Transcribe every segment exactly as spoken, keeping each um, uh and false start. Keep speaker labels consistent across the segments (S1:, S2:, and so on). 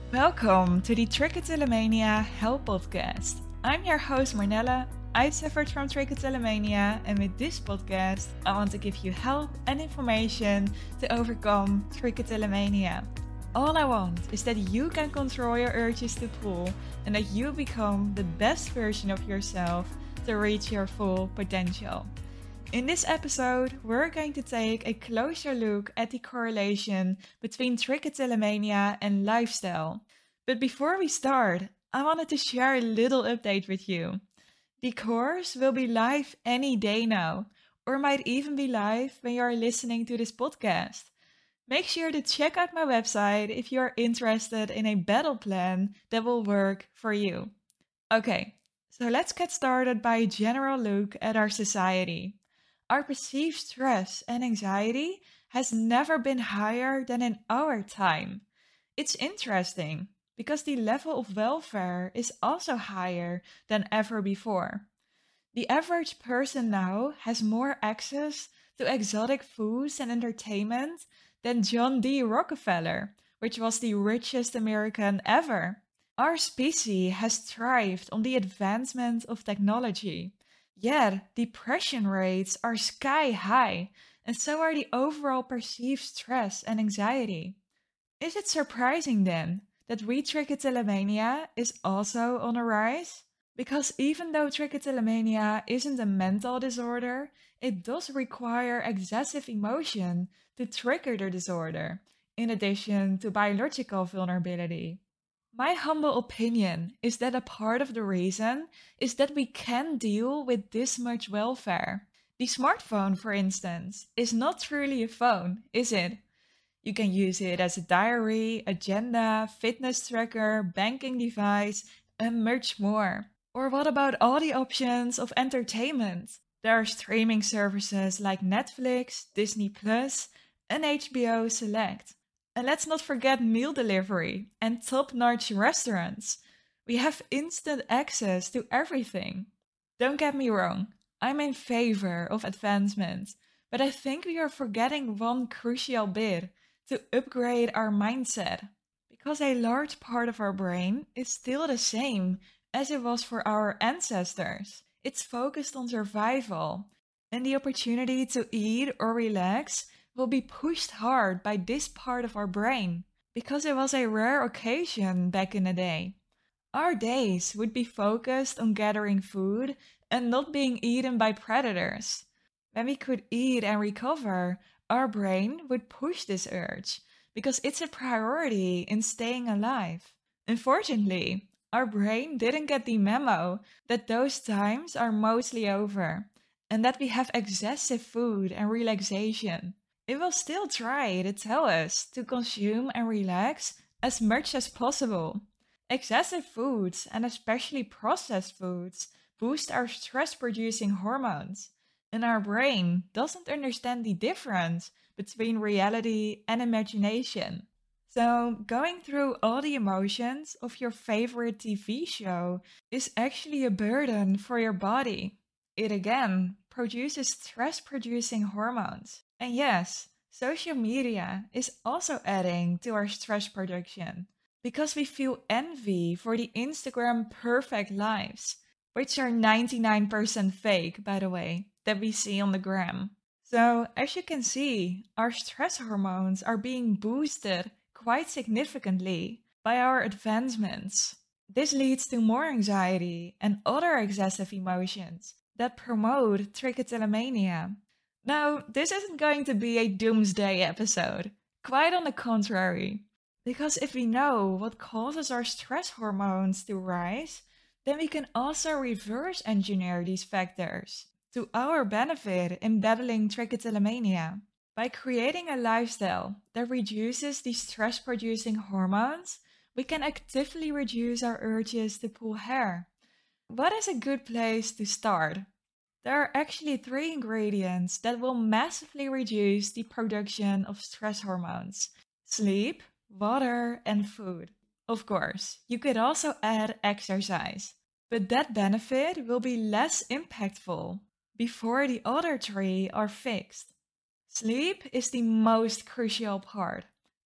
S1: Welcome to the Trichotillomania Health Podcast. I'm your host Marnella. I suffered from trichotillomania, and with this podcast, I want to give you help and information to overcome trichotillomania. All I want is that you can control your urges to pull and that you become the best version of yourself to reach your full potential. In this episode, we're going to take a closer look at the correlation between trichotillomania and lifestyle. But before we start, I wanted to share a little update with you. The course will be live any day now, or might even be live when you are listening to this podcast. Make sure to check out my website if you are interested in a battle plan that will work for you. Okay, so let's get started by a general look at our society. Our perceived stress and anxiety has never been higher than in our time. It's interesting because the level of welfare is also higher than ever before. The average person now has more access to exotic foods and entertainment than John D. Rockefeller, which was the richest American ever. Our species has thrived on the advancement of technology. Yet, depression rates are sky high, and so are the overall perceived stress and anxiety. Is it surprising then that we trichotillomania is also on a rise? Because even though trichotillomania isn't a mental disorder, it does require excessive emotion to trigger the disorder, in addition to biological vulnerability. My humble opinion is that a part of the reason is that we can deal with this much welfare. The smartphone, for instance, is not truly a phone, is it? You can use it as a diary, agenda, fitness tracker, banking device, and much more. Or what about all the options of entertainment? There are streaming services like Netflix, Disney Plus, and H B O Select. And let's not forget meal delivery and top-notch restaurants. We have instant access to everything. Don't get me wrong, I'm in favor of advancement, but I think we are forgetting one crucial bit: to upgrade our mindset. Because a large part of our brain is still the same as it was for our ancestors. It's focused on survival, and the opportunity to eat or relax will be pushed hard by this part of our brain, because it was a rare occasion back in the day. Our days would be focused on gathering food and not being eaten by predators. When we could eat and recover, our brain would push this urge, because it's a priority in staying alive. Unfortunately, our brain didn't get the memo that those times are mostly over, and that we have excessive food and relaxation. It will still try to tell us to consume and relax as much as possible. Excessive foods, and especially processed foods, boost our stress-producing hormones, and our brain doesn't understand the difference between reality and imagination. So, going through all the emotions of your favorite T V show is actually a burden for your body. It again produces stress-producing hormones. And yes, social media is also adding to our stress production, because we feel envy for the Instagram perfect lives, which are ninety-nine percent fake, by the way, that we see on the gram. So, as you can see, our stress hormones are being boosted quite significantly by our advancements. This leads to more anxiety and other excessive emotions that promote trichotillomania. Now, this isn't going to be a doomsday episode. Quite on the contrary. Because if we know what causes our stress hormones to rise, then we can also reverse engineer these factors to our benefit in battling trichotillomania. By creating a lifestyle that reduces the stress-producing hormones, we can actively reduce our urges to pull hair. What is a good place to start? There are actually three ingredients that will massively reduce the production of stress hormones: sleep, water, and food. Of course, you could also add exercise, but that benefit will be less impactful before the other three are fixed. Sleep is the most crucial part.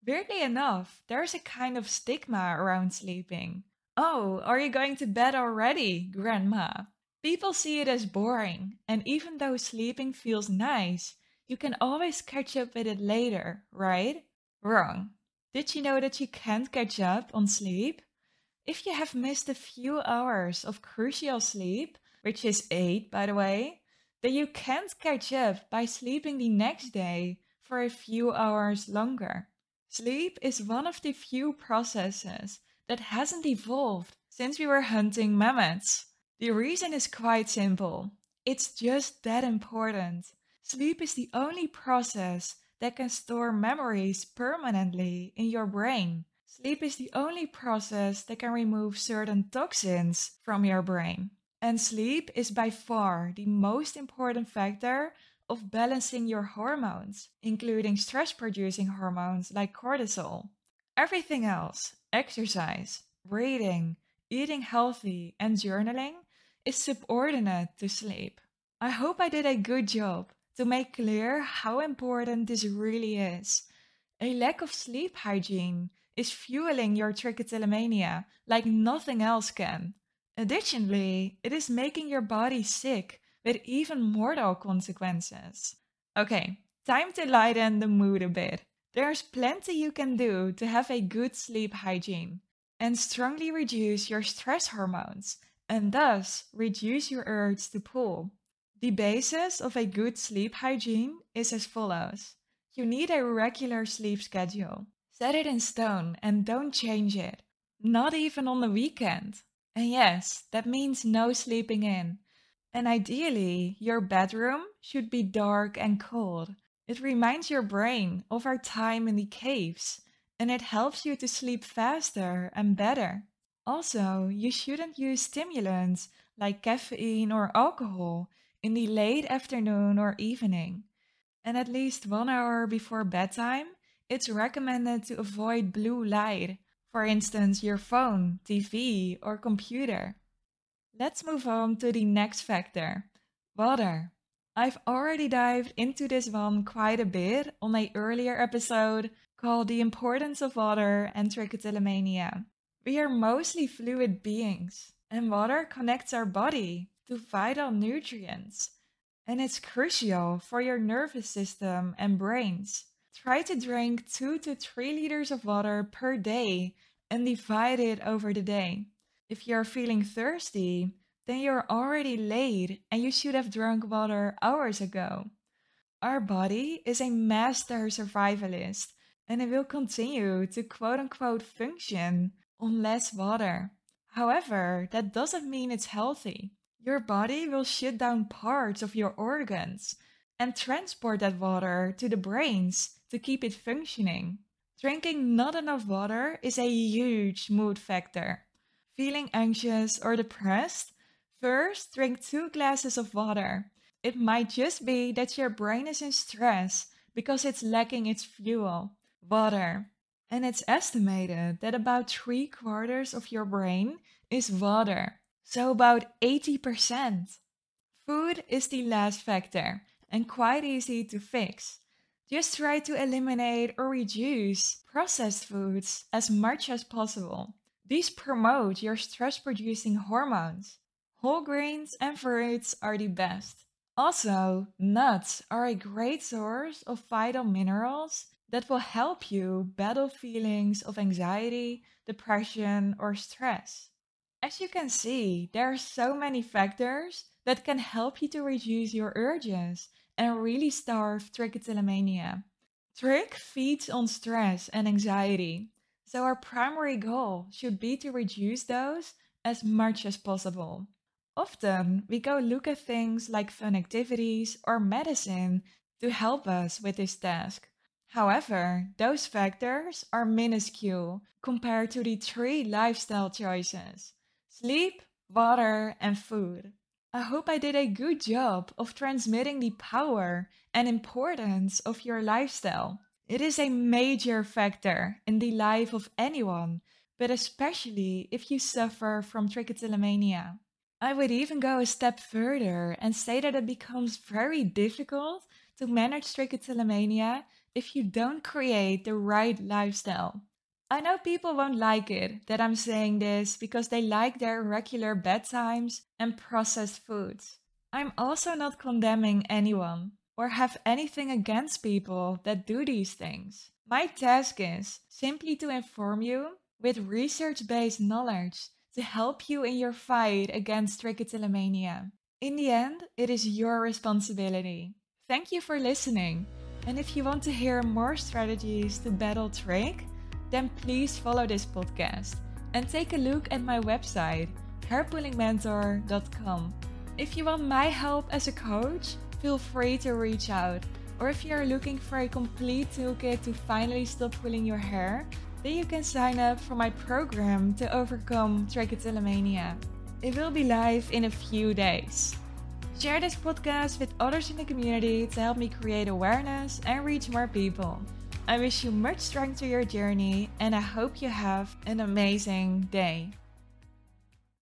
S1: Weirdly enough, there's a kind of stigma around sleeping. Oh, are you going to bed already, Grandma? People see it as boring, and even though sleeping feels nice, you can always catch up with it later, right? Wrong. Did you know that you can't catch up on sleep? If you have missed a few hours of crucial sleep, which is eight by the way, then you can't catch up by sleeping the next day for a few hours longer. Sleep is one of the few processes that hasn't evolved since we were hunting mammoths. The reason is quite simple. It's just that important. Sleep is the only process that can store memories permanently in your brain. Sleep is the only process that can remove certain toxins from your brain. And sleep is by far the most important factor of balancing your hormones, including stress producing hormones like cortisol. Everything else, exercise, reading, eating healthy, and journaling, is subordinate to sleep. I hope I did a good job to make clear how important this really is. A lack of sleep hygiene is fueling your trichotillomania like nothing else can. Additionally, it is making your body sick with even mortal consequences. Okay, time to lighten the mood a bit. There's plenty you can do to have a good sleep hygiene and strongly reduce your stress hormones and thus reduce your urge to pull. The basis of a good sleep hygiene is as follows. You need a regular sleep schedule. Set it in stone and don't change it, not even on the weekend. And yes, that means no sleeping in. And ideally, your bedroom should be dark and cold. It reminds your brain of our time in the caves, and it helps you to sleep faster and better. Also, you shouldn't use stimulants like caffeine or alcohol in the late afternoon or evening. And at least one hour before bedtime, it's recommended to avoid blue light, for instance, your phone, T V, or computer. Let's move on to the next factor water. I've already dived into this one quite a bit on a earlier episode called The Importance of Water and Trichotillomania. We are mostly fluid beings, and water connects our body to vital nutrients, and it's crucial for your nervous system and brains. Try to drink two to three liters of water per day and divide it over the day. If you're feeling thirsty, then you're already late and you should have drunk water hours ago. Our body is a master survivalist and it will continue to quote unquote function on less water. However, that doesn't mean it's healthy. Your body will shut down parts of your organs and transport that water to the brains to keep it functioning. Drinking not enough water is a huge mood factor. Feeling anxious or depressed? First, drink two glasses of water. It might just be that your brain is in stress because it's lacking its fuel, water. And it's estimated that about three quarters of your brain is water, so about eighty percent. Food is the last factor and quite easy to fix. Just try to eliminate or reduce processed foods as much as possible. These promote your stress producing hormones. Whole grains and fruits are the best. Also, nuts are a great source of vital minerals that will help you battle feelings of anxiety, depression, or stress. As you can see, there are so many factors that can help you to reduce your urges and really starve trichotillomania. Trich feeds on stress and anxiety, so our primary goal should be to reduce those as much as possible. Often, we go look at things like fun activities or medicine to help us with this task. However, those factors are minuscule compared to the three lifestyle choices sleep, water, and food. I hope I did a good job of transmitting the power and importance of your lifestyle. It is a major factor in the life of anyone, but especially if you suffer from trichotillomania. I would even go a step further and say that it becomes very difficult to manage trichotillomania if you don't create the right lifestyle. I know people won't like it that I'm saying this because they like their irregular bedtimes and processed foods. I'm also not condemning anyone or have anything against people that do these things. My task is simply to inform you with research based knowledge to help you in your fight against trichotillomania. In the end, it is your responsibility. Thank you for listening. And if you want to hear more strategies to battle trich, then please follow this podcast and take a look at my website, hair pulling mentor dot com. If you want my help as a coach, feel free to reach out. Or if you are looking for a complete toolkit to finally stop pulling your hair, then you can sign up for my program to overcome trichotillomania. It will be live in a few days. Share this podcast with others in the community to help me create awareness and reach more people. I wish you much strength to your journey and I hope you have an amazing day.